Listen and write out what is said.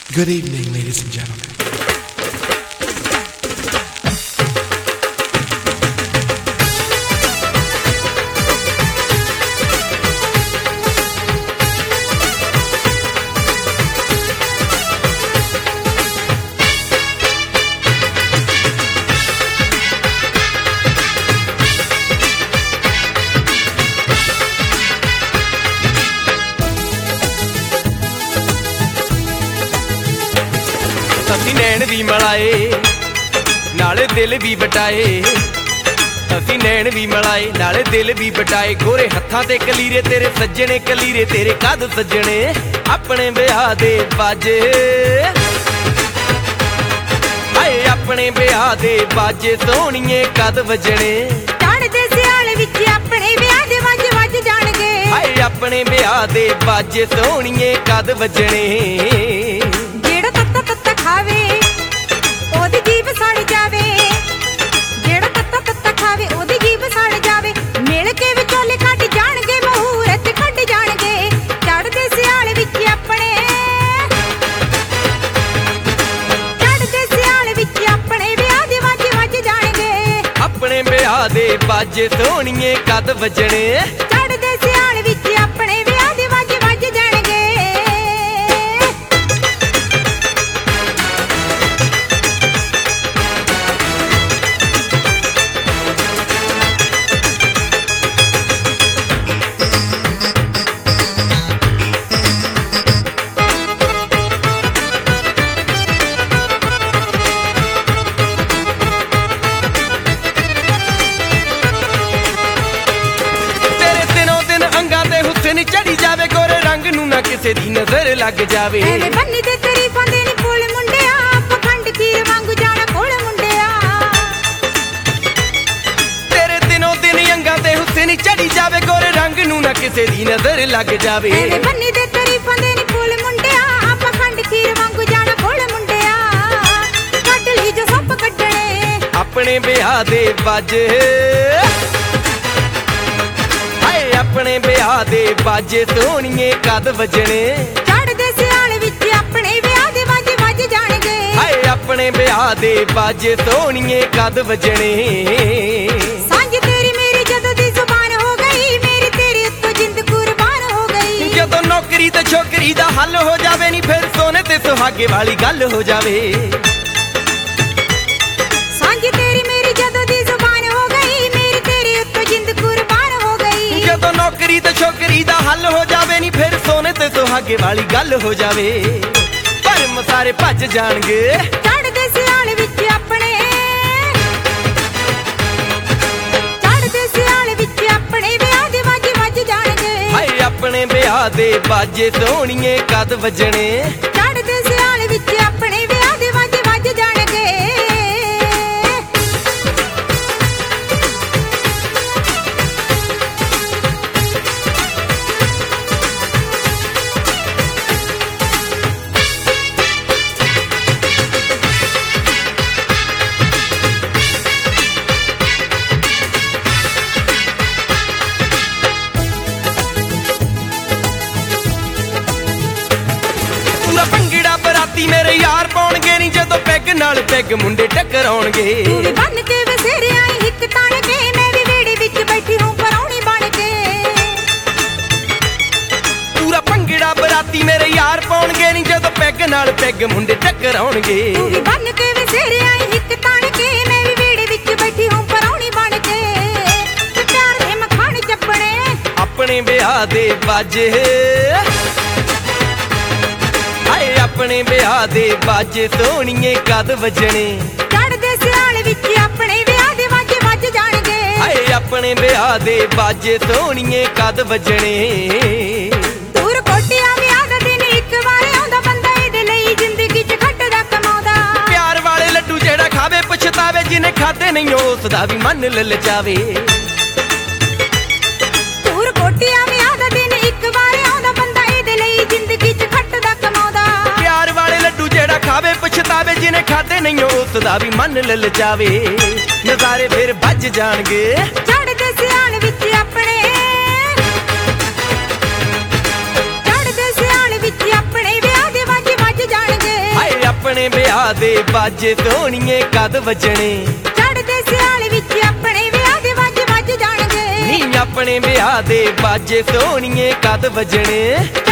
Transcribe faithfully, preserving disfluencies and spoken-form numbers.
Good evening, ladies and gentlemen. ਅਸੀਂ ਨੈਣ ਵੀ ਮਲਾਏ ਨਾਲੇ ਦਿਲ ਵੀ ਵਟਾਏ, ਅਸੀਂ ਨੈਣ ਵੀ ਮਲਾਏ ਨਾਲੇ ਦਿਲ ਵੀ ਵਟਾਏ। ਗੋਰੇ ਹੱਥਾਂ ਤੇ ਕਲੀਰੇ ਤੇਰੇ ਸੱਜਣੇ, ਕਲੀਰੇ ਤੇਰੇ ਕਦ ਸੱਜਣੇ, ਆਪਣੇ ਵਿਆਹ ਦੇ ਬਾਜੇ ਹਾਏ ਆਪਣੇ ਵਿਆਹ ਦੇ ਬਾਜੇ ਸੋਹਣੀਏ ਕਦ ਵੱਜਣੇ। ਚੜ੍ਹਦੇ ਸਿਆਲ ਵਿੱਚ ਆਪਣੇ ਵਿਆਹ ਦੇ ਵੱਜ ਵੱਜ ਜਾਣਗੇ, ਹਾਏ ਆਪਣੇ ਵਿਆਹ ਦੇ ਬਾਜੇ ਸੋਹਣੀਏ ਕਦ ਵੱਜਣੇ। ਜਿਹੜਾ ਤੱਤਾ ਤੱਤਾ ਖਾਵੇ ਉਹਦੀ ਜੀਭ ਸੜ ਜਾਵੇ, ਜਿਹੜਾ ਤੱਤਾ ਤੱਤਾ ਖਾਵੇ ਉਹਦੀ ਜੀਭ ਸੜ ਜਾਵੇ। ਮਿਲ ਕੇ ਵਿਚੋਲੇ ਕੱਢ ਜਾਣਗੇ, ਮਹੂਰਤ ਕੱਢ ਜਾਣਗੇ। ਚੜ੍ਹਦੇ ਸਿਆਲ ਵਿੱਚ ਆਪਣੇ ਚੜ੍ਹਦੇ ਸਿਆਲ ਵਿੱਚ ਆਪਣੇ ਵਿਆਹ ਦੇ ਵੱਜ ਵੱਜ ਜਾਣਗੇ, ਆਪਣੇ ਵਿਆਹ ਦੇ ਬਾਜੇ ਸੋਹਣੀਏ ਕਦ ਵੱਜਣੇ। ਚੜ੍ਹਦੇ ਸਿਆਲ ਵਿੱਚ ਆਪਣੇ ਵਿਆਹ ਦੇ ਵੱਜ ਵੱਜ ਜਾਣਗੇ। ਨੀ ਚੜੀ ਜਾਵੇ ਗੋਰੇ ਰੰਗ ਨੂੰ ਨਾ ਕਿਸੇ ਦੀ ਨਜ਼ਰ ਲੱਗ ਜਾਵੇ। ਐਵੇਂ ਬੰਨੀ ਤੇ ਤਾਰੀਫਾਂ ਦੇ ਨੀ ਫੁੱਲ ਮੁੰਡਿਆ, ਪਖੰਡ ਖੀਰ ਵਾਂਗੂ ਜਾਣਾ ਕੋਲ ਮੁੰਡਿਆ। ਤੇਰੇ ਦਿਨੋਂ ਦਿਨ ਅੰਗਾਂ ਤੇ ਹੁਸਨ ਚੜੀ ਜਾਵੇ ਗੋਰੇ ਰੰਗ ਨੂੰ ਨਾ ਕਿਸੇ ਦੀ ਨਜ਼ਰ ਲੱਗ ਜਾਵੇ। ਐਵੇਂ ਬੰਨੀ ਤੇ ਤਾਰੀਫਾਂ ਦੇ ਨੀ ਫੁੱਲ ਮੁੰਡਿਆ, ਪਖੰਡ ਖੀਰ ਵਾਂਗੂ ਜਾਣਾ ਕੋਲ ਮੁੰਡਿਆ। ਕੱਢ ਲਈ ਜੋ ਸੱਪ ਕੱਢਣੇ ਆਪਣੇ ਵਿਆਹ ਦੇ ਬਾਜੇ, ਆਪਣੇ ਵਿਆਹ ਦੇ ਬਾਜੇ ਸੋਹਣੀਏ ਕਦ ਵੱਜਣੇ। ਚੜ੍ਹਦੇ ਸਿਆਲ ਵਿੱਚ ਆਪਣੇ ਵਿਆਹ ਦੇ ਵੱਜ ਵੱਜ ਜਾਣਗੇ, ਹਾਏ ਆਪਣੇ ਵਿਆਹ ਦੇ ਬਾਜੇ ਸੋਹਣੀਏ ਕਦ ਵੱਜਣੇ। ਸਾਂਝ ਤੇਰੀ ਮੇਰੀ ਜਦੋਂ ਦੀ ਜ਼ੁਬਾਨ ਹੋ ਗਈ, ਮੇਰੀ ਤੇਰੇ ਉੱਤੋਂ ਜਿੰਦ ਕੁਰਬਾਨ ਹੋ ਗਈ। ਜਦੋਂ ਨੌਕਰੀ ਤੇ ਛੋਕਰੀ ਦਾ ਹੱਲ ਹੋ ਜਾਵੇ ਨੀ ਫਿਰ ਸੋਨੇ ਤੇ ਸੁਹਾਗੇ ਵਾਲੀ ਗੱਲ ਹੋ ਜਾਵੇ। ਸਾਂਝ ਤੇਰੀ ਮੇਰੀ ਜਦੋਂ ਦੀ ਜ਼ੁਬਾਨ ਹੋ ਗਈ, ਮੇਰੀ ਤੇਰੇ ਉੱਤੋਂ ਜਿੰਦ ਕੁਰਬਾਨ ਹੋ ਗਈ। ਜਦੋਂ ਨੌਕਰੀ ਤੇ ਛੋਕਰੀ ਦਾ ਹੱਲ ਹੋ ਜਾਵੇ ਨੀ ਫਿਰ ਸੋਨੇ ਤੇ ਸੁਹਾਗੇ ਵਾਲੀ ਗੱਲ ਹੋ ਜਾਵੇ। ਭਰਮ ਸਾਰੇ ਭੱਜ ਜਾਣਗੇ ਚੜ੍ਹਦੇ ਸਿਆਲ ਵਿੱਚ ਆਪਣੇ ਚੜ੍ਹਦੇ ਸਿਆਲ ਵਿੱਚ ਆਪਣੇ ਵਿਆਹ ਦੇ ਵੱਜ ਵੱਜ ਜਾਣਗੇ, ਹਾਏ ਆਪਣੇ ਵਿਆਹ ਦੇ ਬਾਜੇ ਸੋਹਣੀਏ ਕਦ ਵੱਜਣੇ। ਚੜ੍ਹਦੇ ਸਿਆਲ ਵਿੱਚ ਆਪਣੇ ਵਿਆਹ ਦੇ ਵੱਜ ਵੱਜ ਜਾਣਗੇ। ਭੰਗੜਾ ਬਰਾਤੀ ਮੇਰੇ ਯਾਰ ਪਾਉਣਗੇ ਨੀ ਜਦੋਂ ਪੈਗ ਨਾਲ ਪੈਗ ਮੁੰਡੇ ਟਕਰਾਉਣਗੇ। ਤੂੰ ਵੀ ਬੰਨ ਕੇ ਵਸੇਰੇ ਆਈ ਹਿੱਕ ਤਾਣ ਕੇ, ਮੈਂ ਵੀ ਵੇੜੇ ਵਿੱਚ ਬੈਠੀ ਹੂੰ ਪਰੌਣੀ ਬਣ ਕੇ। ਪੂਰਾ ਭੰਗੜਾ ਬਰਾਤੀ ਮੇਰੇ ਯਾਰ ਪਾਉਣਗੇ ਨੀ ਜਦੋਂ ਪੈਗ ਨਾਲ ਪੈਗ ਮੁੰਡੇ ਟਕਰਾਉਣਗੇ। ਤੂੰ ਵੀ ਬੰਨ ਕੇ ਵਸੇਰੇ ਆਈ ਹਿੱਕ ਤਾਣ ਕੇ, ਮੈਂ ਵੀ ਵੇੜੇ ਵਿੱਚ ਬੈਠੀ ਹੂੰ ਪਰੌਣੀ ਬਣ ਕੇ। ਤੇ ਪਿਆਰ ਦੇ ਮਖਾਣ ਚੱਪਣੇ ਆਪਣੇ ਵਿਆਹ ਦੇ ਬਾਜੇ, ਹਾਏ ਆਪਣੇ ਵਿਆਹ ਦੇ ਬਾਜੇ ਸੋਹਣੀਏ ਕਦ ਵੱਜਣੇ। ਚੜ੍ਹਦੇ ਸਿਆਲ ਵਿੱਚ ਆਪਣੇ ਵਿਆਹ ਦੇ ਵੱਜ ਵੱਜ ਜਾਣਗੇ, ਹਾਏ ਆਪਣੇ ਵਿਆਹ ਦੇ ਬਾਜੇ ਸੋਹਣੀਏ ਕਦ ਵੱਜਣੇ। ਦੂਰ ਕੋਟਿਆ ਵਿਆਹ ਦਾ ਦਿਨ ਇੱਕ ਵਾਰ ਆਉਂਦਾ, ਬੰਦਾ ਇਹਦੇ ਲਈ ਜ਼ਿੰਦਗੀ 'ਚ ਖੱਟਦਾ ਕਮਾਉਂਦਾ। ਪਿਆਰ ਵਾਲੇ ਲੱਡੂ ਜਿਹੜਾ ਖਾਵੇ ਪਛਤਾਵੇ, ਜਿਹਨੇ ਖਾਦੇ ਨਹੀਂ ਉਸ ਦਾ ਵੀ ਮਨ ਲਲਚਾਵੇ। ਦੂਰ ਕੋਟਿਆ ਵਿਆਹ ਦਾ ਦਿਨ ਇੱਕ ਵਾਰ ਆਉਂਦਾ, ਬੰਦਾ ਇਹਦੇ ਲਈ ਜ਼ਿੰਦਗੀ 'ਚ ਖੱਟਦਾ ਕਮਾਉਂਦਾ। ਪਿਆਰ ਵਾਲੇ ਲੱਡੂ ਜਿਹੜਾ ਖਾਵੇ ਪਛਤਾਵੇ, ਜਿਹਨੇ ਖਾਦੇ ਨਹੀਂ ਉਸ ਦਾ ਵੀ ਮਨ ਲਲਚਾਵੇ। ਨਜ਼ਾਰੇ ਫਿਰ ਵੱਜ ਜਾਣਗੇ ਚੜ੍ਹਦੇ ਸਿਆਲ ਵਿੱਚ ਆਪਣੇ ਚੜ੍ਹਦੇ ਸਿਆਲ ਵਿੱਚ ਆਪਣੇ ਵਿਆਹ ਦੇ ਵੱਜ ਵੱਜ ਜਾਣਗੇ। ਆਪਣੇ ਵਿਆਹ ਦੇ ਬਾਜੇ ਸੋਹਣੀਏ ਕਦ ਵੱਜਣੇ ਚੜ੍ਹਦੇ ਸਿਆਲ ਵਿੱਚ ਆਪਣੇ ਵਿਆਹ ਦੇ ਵਾਜੇ ਵੱਜ ਜਾਣਗੇ ਨੀ ਆਪਣੇ ਵਿਆਹ ਦੇ ਬਾਜੇ ਸੋਹਣੀਏ ਕਦ ਵੱਜਣੇ